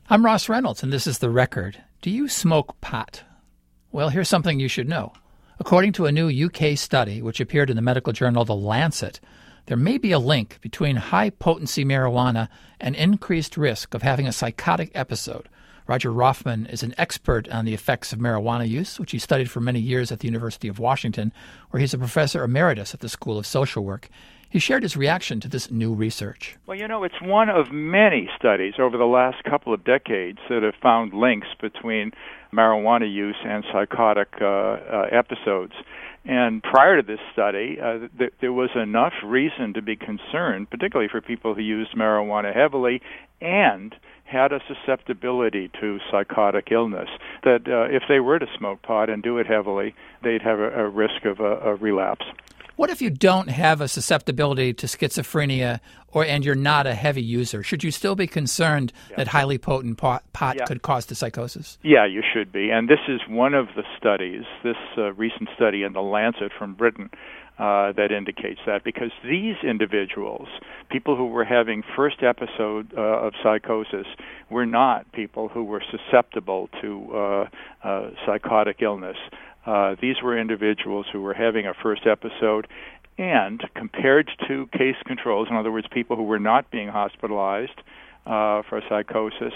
I'm Ross Reynolds, and this is The Record. Do you smoke pot? Well, here's something you should know. According to a new UK study, which appeared in the medical journal The Lancet, there may be a link between high-potency marijuana and increased risk of having a psychotic episode. Roger Roffman is an expert on the effects of marijuana use, which he studied for many years at the University of Washington, where he's a professor emeritus at the School of Social Work. He shared his reaction to this new research. Well, it's one of many studies over the last couple of decades that have found links between marijuana use and psychotic episodes. And prior to this study, there was enough reason to be concerned, particularly for people who used marijuana heavily and had a susceptibility to psychotic illness, that if they were to smoke pot and do it heavily, they'd have a risk of a relapse. What if you don't have a susceptibility to schizophrenia and you're not a heavy user? Should you still be concerned that highly potent pot could cause the psychosis? Yeah, you should be. And this is one of the studies, this recent study in The Lancet from Britain, that indicates that, because these individuals, people who were having first episode of psychosis, were not people who were susceptible to psychotic illness. These were individuals who were having a first episode, and compared to case controls, in other words, people who were not being hospitalized for psychosis,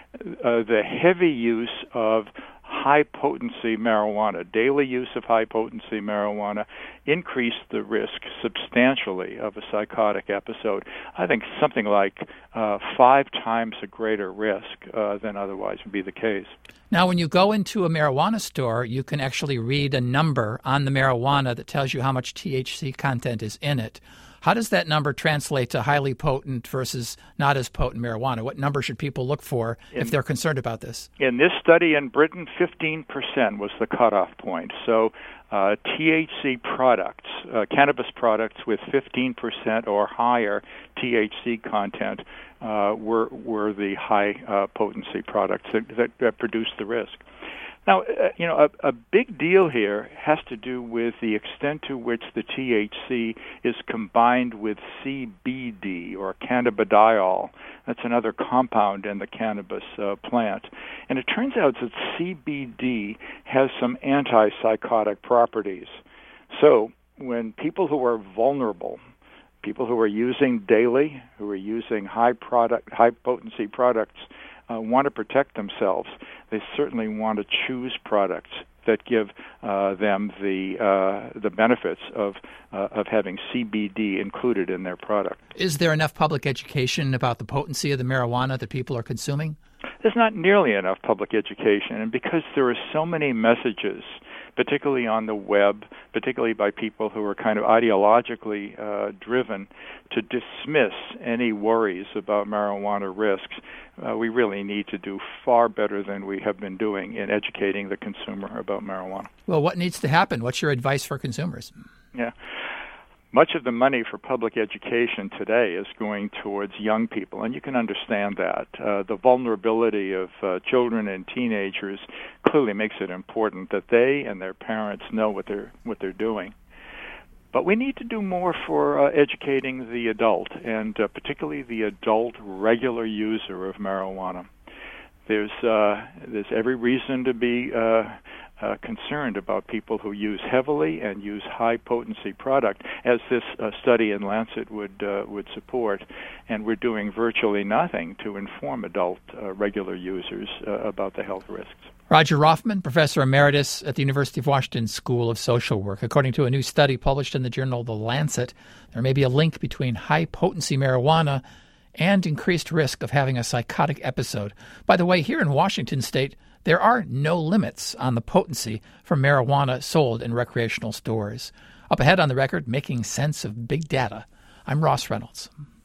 the heavy use of high-potency marijuana, daily use of high-potency marijuana, increased the risk substantially of a psychotic episode. I think something like 5 times a greater risk than otherwise would be the case. Now, when you go into a marijuana store, you can actually read a number on the marijuana that tells you how much THC content is in it. How does that number translate to highly potent versus not as potent marijuana? What number should people look for if they're concerned about this? In this study in Britain, 15% was the cutoff point. So THC products, cannabis products with 15% or higher THC content were the high potency products that produced the risk. Now, a big deal here has to do with the extent to which the THC is combined with CBD, or cannabidiol. That's another compound in the cannabis plant. And it turns out that CBD has some antipsychotic properties. So when people who are vulnerable, people who are using daily, who are using high-potency products, want to protect themselves, they certainly want to choose products that give them the benefits of having CBD included in their product. Is there enough public education about the potency of the marijuana that people are consuming? There's not nearly enough public education, and because there are so many messages, particularly on the web, particularly by people who are kind of ideologically driven, to dismiss any worries about marijuana risks, we really need to do far better than we have been doing in educating the consumer about marijuana. Well, what needs to happen? What's your advice for consumers? Yeah. Much of the money for public education today is going towards young people, and you can understand that. The vulnerability of children and teenagers clearly makes it important that they and their parents know what they're doing. But we need to do more for educating the adult, and particularly the adult regular user of marijuana. There's every reason to be concerned about people who use heavily and use high-potency product, as this study in Lancet would support, and we're doing virtually nothing to inform adult regular users about the health risks. Roger Roffman, Professor Emeritus at the University of Washington School of Social Work. According to a new study published in the journal The Lancet, there may be a link between high-potency marijuana and increased risk of having a psychotic episode. By the way, here in Washington State, there are no limits on the potency for marijuana sold in recreational stores. Up ahead on The Record, making sense of big data. I'm Ross Reynolds.